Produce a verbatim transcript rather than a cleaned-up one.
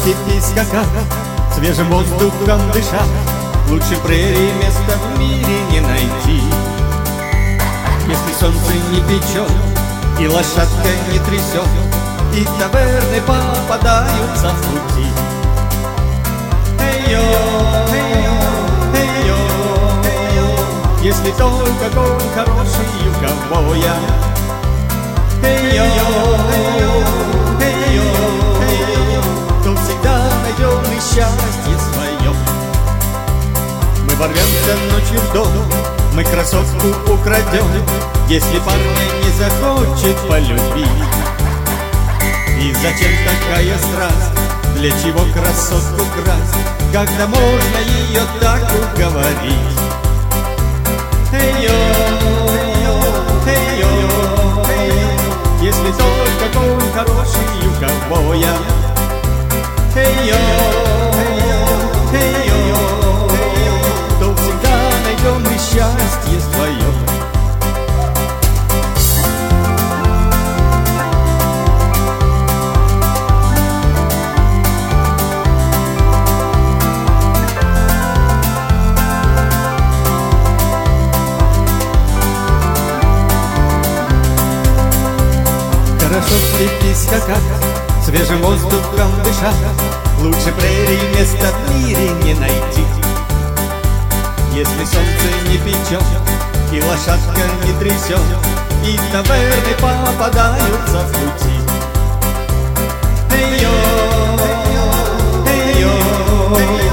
степи скакать, свежим воздухом дышать. Лучше прерии места в мире не найти. Если солнце не печет и лошадка не трясет, и таверны попадаются в пути. Эй-йо, эй-йо, эй-йо, эй-йо, если только конь хороший у ковбоя. Эй-йо, эй-йо, эй-йо, эй-йо, то всегда найдем и счастье свое. Мы ворвемся ночью в дом, мы красотку украдем, если парня не захочет полюбить. И зачем такая страсть, для чего красотку красть, когда можно ее так уговорить? Эй-йо, эй-йо, эй-йо, эй-йо, если только конь хороший у ковбоя. Эй-йо, эй-йо, эй-йо, эй-йо, то всегда найдем и счастье свое. Хорошо в степи скакать, свежим воздухом дышать. Лучше прерий места в мире не найти. Если солнце не печет и лошадка не трясет, и таверны попадаются в пути. Эй-йо, эй-йо, эй-йо,